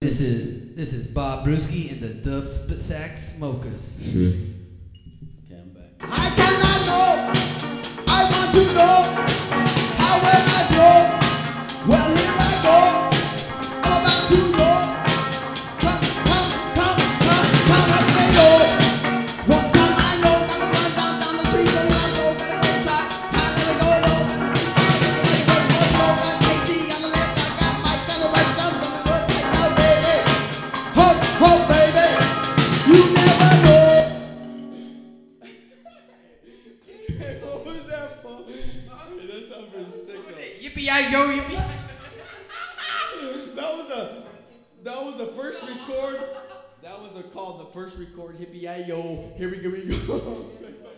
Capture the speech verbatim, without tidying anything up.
This is this is Bob Brewski and the Dub Sp- Sax Smokers. Sure. Okay, I'm back. I cannot know. I want to know how well I flow. Well, here I go. I'm about to go. Come, come, come, come, come, up me go. One time I know, gotta run down down the street, go like go, gotta go tight. Can't let it go low, gotta be fine, make it like go, go, go. Got K C on the left, I got Mike on the right, I'm gonna go tight now, baby. Ho, ho, baby. You never know. What was that, Paul? Hey, that sounds pretty sick, though. Yippee-yi-yo, yippee. That was a, that was the first record. That was a called the first record. Hippie-yi-yo. Here we go. We go.